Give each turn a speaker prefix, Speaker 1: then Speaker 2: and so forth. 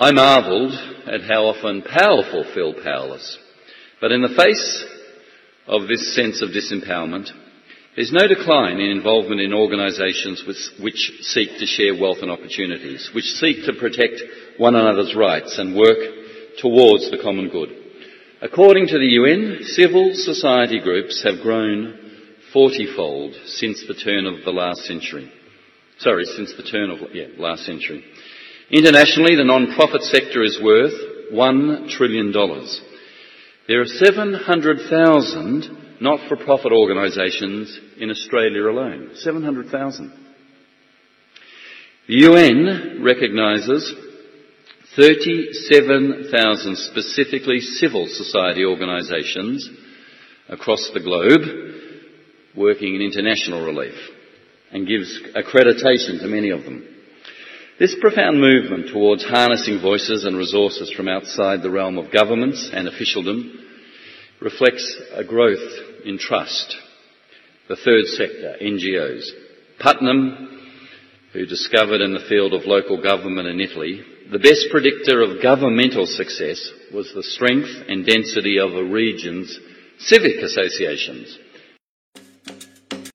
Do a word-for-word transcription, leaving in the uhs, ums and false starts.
Speaker 1: I marvelled at how often powerful feel powerless. But in the face of this sense of disempowerment, there's no decline in involvement in organisations which seek to share wealth and opportunities, which seek to protect one another's rights and work towards the common good. According to the U N, civil society groups have grown forty-fold since the turn of the last century. Sorry, since the turn of, yeah, last century. Internationally, the non-profit sector is worth one trillion dollars. There are seven hundred thousand not-for-profit organisations in Australia alone. seven hundred thousand. The U N recognises thirty-seven thousand specifically civil society organisations across the globe working in international relief and gives accreditation to many of them. This profound movement towards harnessing voices and resources from outside the realm of governments and officialdom reflects a growth in trust. The third sector, N G Os. Putnam, who discovered in the field of local government in Italy, the best predictor of governmental success was the strength and density of a region's civic associations.